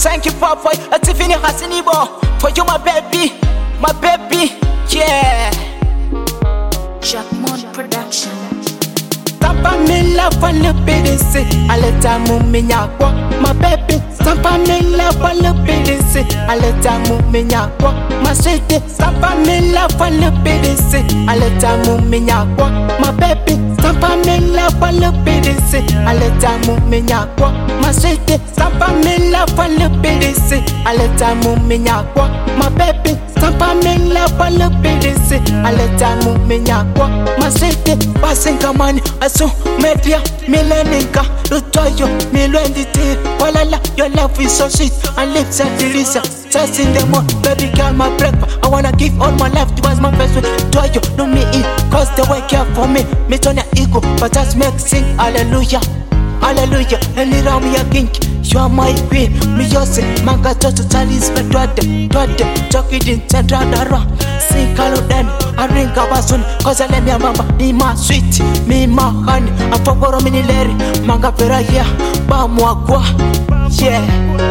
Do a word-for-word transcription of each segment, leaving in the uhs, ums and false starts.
Thank you, Papa. Atifini Hasinibo. For you, my baby. My baby. Yeah. Jackmon Production. Tampa me love a little bit and say, I let her move me nyakwa, my baby. Tampa me love a little bit and say, I let her move me nyakwa, my sweetie. Tampa me love a little bit and say, I let her move me nyakwa, my baby. Tampa me love a little bit and say, I let her move me nyakwa, my sweetie. Tampa me love a little bit and say, I let her move me nyakwa, my baby. Tampa me love a little bit and say, I let her move me nyakwa, my sweetie. Passing money, asu media mileninka lutoyo milwenditi walala. Your love is so sweet and lips are delicious. Just in the mood, baby girl, my breakfast. I wanna give all my life towards my best friend. Toyo, no me in, cause they work care for me. Me turn your ego, but just make sing hallelujah, hallelujah. And it around me a kink. You are my queen, me just say, manga toto talis me twade, twade, talk it in central dara. Sing hello then, I ring kabasun, cause I let me a mama, me my sweet, me my honey. I forgot a mini lady, manga pera yeah, ba moi quoi, yeah.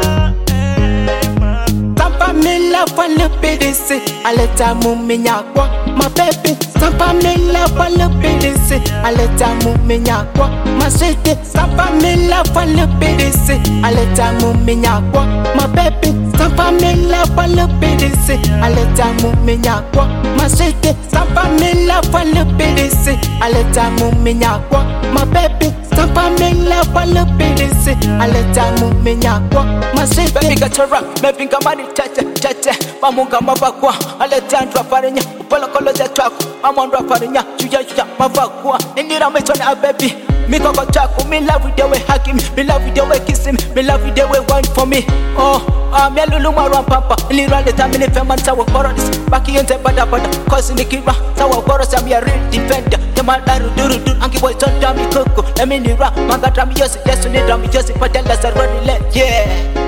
Tampa me love a little bit and say, I let her move me nyakwa, my baby. Tampa me love a little bit and say, I let her move me nyakwa, my sweetie. Tampa me love a little bit and say, I let her move me nyakwa, my baby. Tampa me love a little bit and say, I let her move me nyakwa, my sweetie. Tampa me love a little bit and say, I let her move me nyakwa, my baby. Tampa me love a little bit and say, I let her move me nyakwa, my sweetie. Baby got a rap, maybe kamani tete tete. Mamunga mavakwa, aletandra parinya. Upala kolo za traku, amandra parinya. Juja juja mavakwa, indira metone a baby. Me koko chaku, me love with the way hugging me, me love with the way kissing me, me love with the way wine for me. Oh, ah me lulu marwan papa. Ilira le tamini feman sawa korodis. Baki yente bada bada, cause nikira sawa koros am ya real defender. Tema daru duru duru, anki boy ton dami koko. Emi nira, manga drami yosi, yesu ni drami yosi, patella sarwani le, yeah.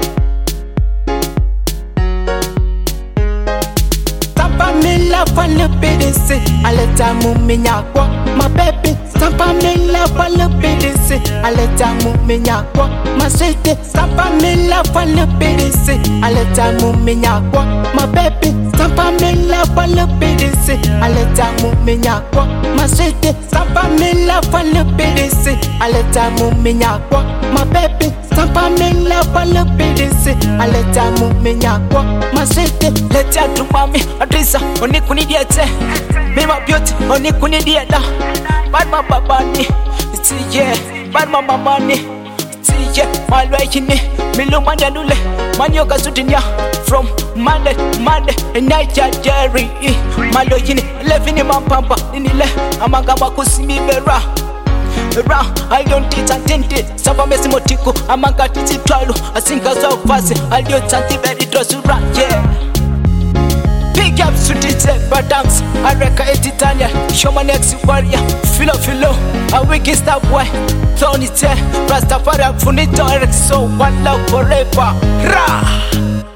Me love a little bit and say, I let her move me nyakwa, my baby. Tampa me love a little bit and say, I let her move me nyakwa, my sweetie. Tampa me love a little bit and say, I let her move me nyakwa, my baby. Tampa me love a little bit and say, I let her move me nyakwa, my sweetie. Tampa me love a little bit and say, I let her move me nyakwa, my baby. Tampa me love a little bit and say, I let her move me nyakwa, my sweetie. Let her do mommy, Adrisa, oni kuni diete. Me my beauty, oni kuni dieta. Bad my babani, it's yeah. Bad my mamani, it's yeah. My way in me, me lo manja lule. Man yoga sutinya from Monday, Monday, and night ya Jerry. Malo yini, eleven in my pampa, in the le. Amanga makusimi vera. I don't teach and tint it. Saba mesi motiko, amanga titi twalo. I sing as well fast. I do tanti very to run, yeah. Big up to D J Badams, I reckon it Titania. Show my next warrior, Philo Philo, a wicked star boy. Tony T, Rastafari, Funito, Eric, so one love forever. Rah!